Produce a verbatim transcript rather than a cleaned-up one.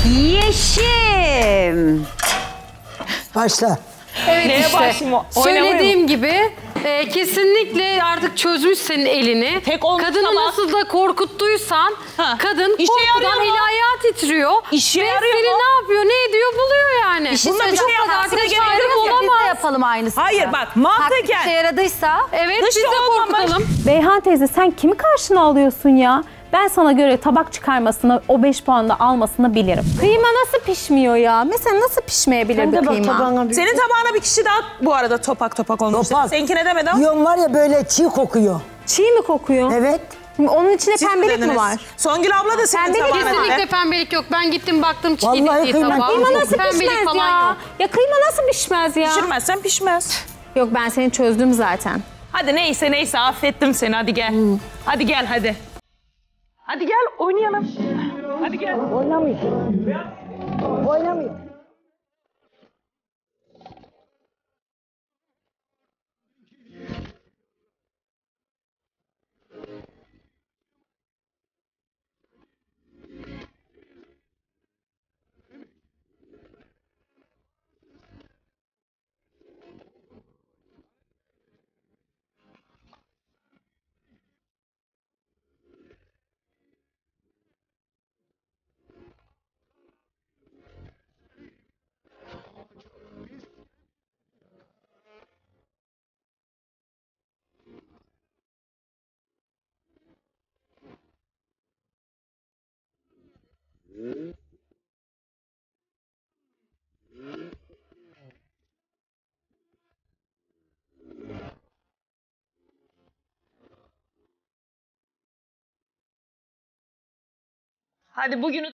Yeşim. Başla. Evet Neye işte başlayayım? söylediğim gibi e, kesinlikle artık çözmüş senin elini. Tek olmuş Kadını ama- nasıl da korkuttuysan Ha. kadın İşe korkudan yarıyor mu? eli ayağı titriyor. İşe Ve yarıyor seni mu? ne yapıyor ne ediyor buluyor yani. şey Bunda bir şey Çok yapmasına arkadaş gerek ayrı yok. Biz de olamaz. yapalım aynısını. Hayır bak Taktik mantıken. işe yaradıysa. Evet Dışı biz de olmamış. korkutalım. Beyhan teyze sen kimi karşına alıyorsun ya? Ben sana göre tabak çıkarmasını, o beş puanı da almasını bilirim. Kıyma nasıl pişmiyor ya? Mesela nasıl pişmeyebilir bir kıyma? Senin tabağına bir kişi daha bu arada topak topak olmuş. Topak. Seninkine demedim ama. Yiyorum var ya böyle çiğ kokuyor. Çiğ mi kokuyor? Evet. Onun içinde Siz pembelik mi dediniz. var? Songül abla da senin Pembelik tabağına Kesinlikle dedi. pembelik yok. Ben gittim baktım çiğ Vallahi diye kıyma- tabağa. Kıyma nasıl Pembelik pişmez falan ya? yok. Ya kıyma nasıl pişmez ya? Pişirmezsen pişmez. Yok ben seni çözdüm zaten. Hadi neyse neyse affettim seni hadi gel. Hadi gel hadi. Hadi gel oynayalım. Hadi gel. Oynamayın. Oynamayın. Hadi bugünü